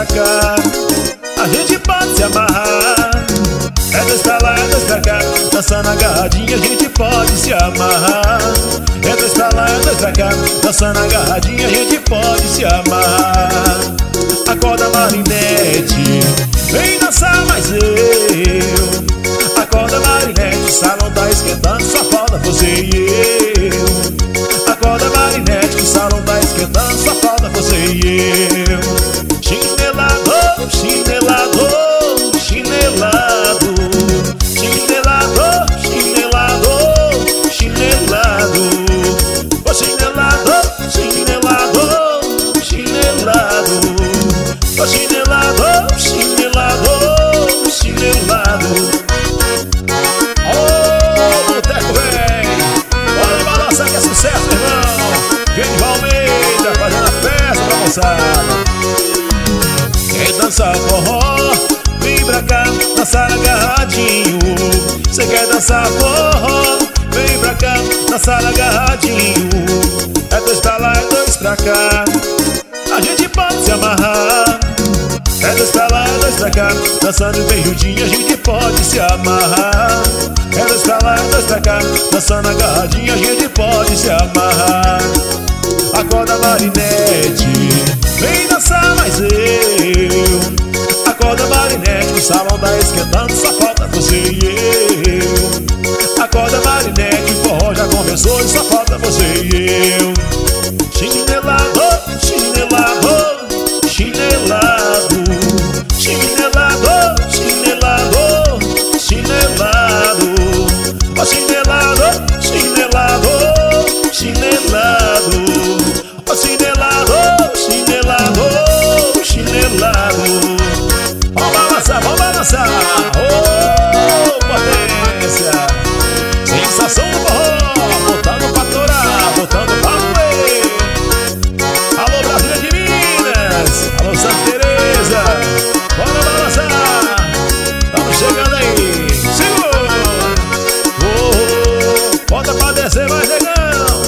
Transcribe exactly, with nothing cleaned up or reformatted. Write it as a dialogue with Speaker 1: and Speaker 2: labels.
Speaker 1: pra cá. A gente pode se amarrar. É dois pra lá, é dois pra cá. Dançando agarradinha, a gente pode se amarrar. É dois pra lá, é dois pra cá. Dançando agarradinha, a gente pode se amarrar. Acorda, Marinete, vem dançar mais eu. Acorda, Marinete, o salão tá esquentando, só falta você e eu. Acorda, Marinete, o salão tá esquentando, só falta você e eu. Chinelado, chinelado, chinelado, chinelado, chinelado, chinelado. Ô chinelado, chinelado, chinelado. Ô chinelado, chinelado, chinelado. Ô boteco vem, olha balança que é sucesso, irmão. Genival Almeida fazendo a festa pra moçada. Quer dançar forró? Vem pra cá, dançar agarradinho. Cê quer dançar forró? Vem pra cá, dançar agarradinho. É dois pra lá, é dois pra cá. A gente pode se amarrar. É dois pra lá, é dois pra cá. Dançando beijudinho, a gente pode se amarrar. É dois pra lá, é dois pra cá. Dançando agarradinho, a gente pode se amarrar. Acorda, Marinete, vem dançar mais eu. Acorda, Marinete, o salão tá esquentando, só falta você